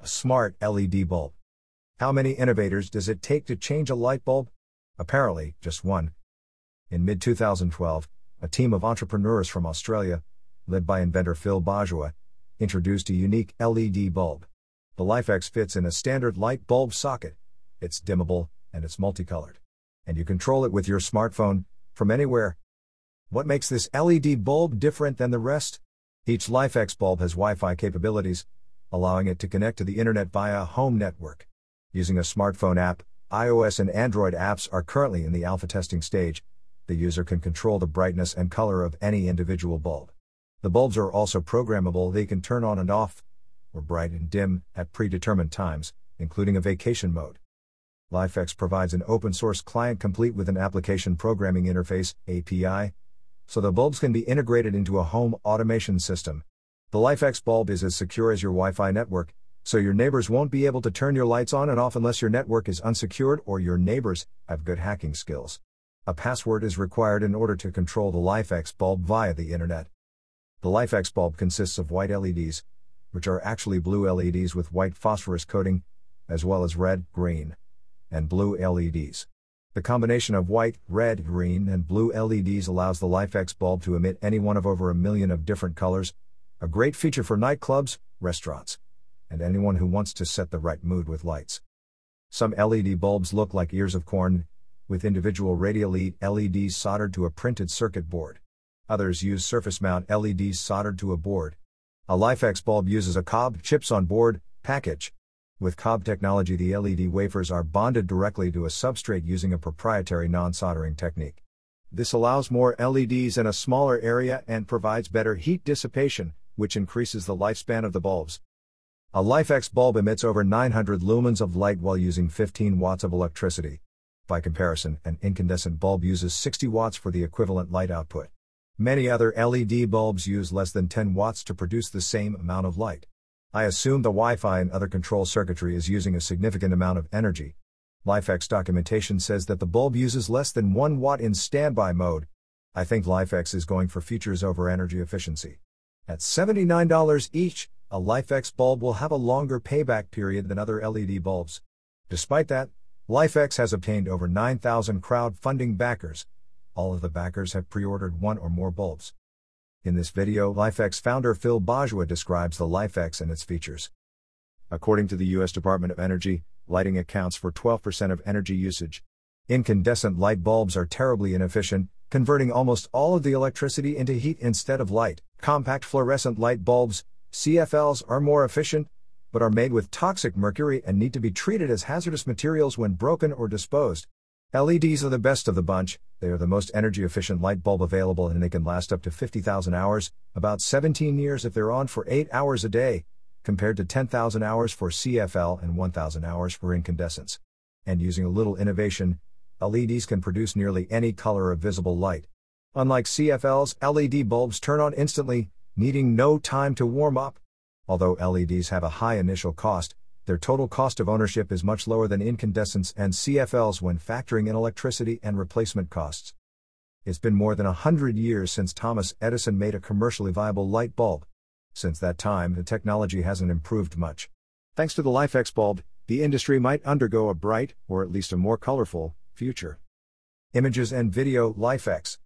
smart LED bulb. How many innovators does it take to change a light bulb? Apparently, just one. In mid-2012, a team of entrepreneurs from Australia, led by inventor Phil Bajwa, introduced a unique LED bulb. The LifeX fits in a standard light bulb socket. It's dimmable, and it's multicolored. And you control it with your smartphone, from anywhere. What makes this LED bulb different than the rest? Each LifeX bulb has Wi-Fi capabilities, allowing it to connect to the internet via a home network. Using a smartphone app, iOS and Android apps are currently in the alpha testing stage. The user can control the brightness and color of any individual bulb. The bulbs are also programmable. They can turn on and off, or bright and dim, at predetermined times, including a vacation mode. LifeX provides an open-source client complete with an application programming interface, API, so the bulbs can be integrated into a home automation system. The LifeX bulb is as secure as your Wi-Fi network, so your neighbors won't be able to turn your lights on and off unless your network is unsecured or your neighbors have good hacking skills. A password is required in order to control the LifeX bulb via the internet. The LifeX bulb consists of white LEDs, which are actually blue LEDs with white phosphorus coating, as well as red, green, and blue LEDs. The combination of white, red, green, and blue LEDs allows the LifeX bulb to emit any one of over 1 million of different colors, a great feature for nightclubs, restaurants, and anyone who wants to set the right mood with lights. Some LED bulbs look like ears of corn, with individual radial LEDs soldered to a printed circuit board. Others use surface mount LEDs soldered to a board. A LifeX bulb uses a Cobb chips on board package. With Cobb technology, the LED wafers are bonded directly to a substrate using a proprietary non-soldering technique. This allows more LEDs in a smaller area and provides better heat dissipation, which increases the lifespan of the bulbs. A LifeX bulb emits over 900 lumens of light while using 15 watts of electricity. By comparison, an incandescent bulb uses 60 watts for the equivalent light output. Many other LED bulbs use less than 10 watts to produce the same amount of light. I assume the Wi-Fi and other control circuitry is using a significant amount of energy. LifeX documentation says that the bulb uses less than 1 watt in standby mode. I think LifeX is going for features over energy efficiency. At $79 each, a LifeX bulb will have a longer payback period than other LED bulbs. Despite that, LifeX has obtained over 9,000 crowdfunding backers. All of the backers have pre-ordered one or more bulbs. In this video, LifeX founder Phil Bajwa describes the LifeX and its features. According to the U.S. Department of Energy, lighting accounts for 12% of energy usage. Incandescent light bulbs are terribly inefficient, converting almost all of the electricity into heat instead of light. Compact fluorescent light bulbs, CFLs, are more efficient, but are made with toxic mercury and need to be treated as hazardous materials when broken or disposed. LEDs are the best of the bunch. They are the most energy-efficient light bulb available, and they can last up to 50,000 hours, about 17 years if they're on for 8 hours a day, compared to 10,000 hours for CFL and 1,000 hours for incandescents. And using a little innovation, LEDs can produce nearly any color of visible light. Unlike CFLs, LED bulbs turn on instantly, needing no time to warm up. Although LEDs have a high initial cost, their total cost of ownership is much lower than incandescents and CFLs when factoring in electricity and replacement costs. It's been more than 100 years since Thomas Edison made a commercially viable light bulb. Since that time, the technology hasn't improved much. Thanks to the LifeX bulb, the industry might undergo a bright, or at least a more colorful, future. Images and video. LifeX.